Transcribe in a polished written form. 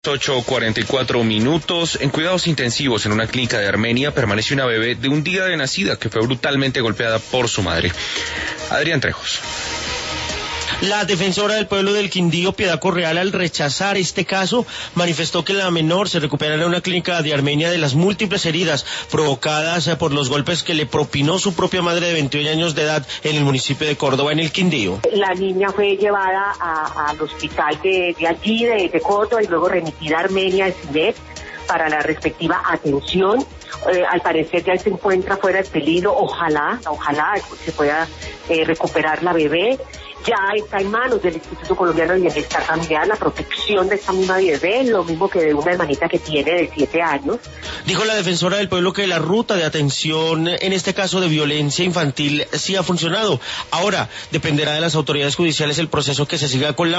8:44. En cuidados intensivos en una clínica de Armenia permanece una bebé de un día de nacida que fue brutalmente golpeada por su madre. Adrián Trejos. La defensora del pueblo del Quindío, Piedad Correal, al rechazar este caso, manifestó que la menor se recuperará en una clínica de Armenia de las múltiples heridas provocadas por los golpes que le propinó su propia madre de 21 años de edad en el municipio de Córdoba, en el Quindío. La niña fue llevada al hospital de allí, de Córdoba, y luego remitida a Armenia, de Sinet, para la respectiva atención. Al parecer ya se encuentra fuera de peligro. Ojalá se pueda recuperar la bebé. Ya está en manos del Instituto Colombiano de Bienestar Familiar la protección de esta misma bebé, lo mismo que de una hermanita que tiene de 7 años. Dijo la defensora del pueblo que la ruta de atención en este caso de violencia infantil sí ha funcionado. Ahora dependerá de las autoridades judiciales el proceso que se siga con la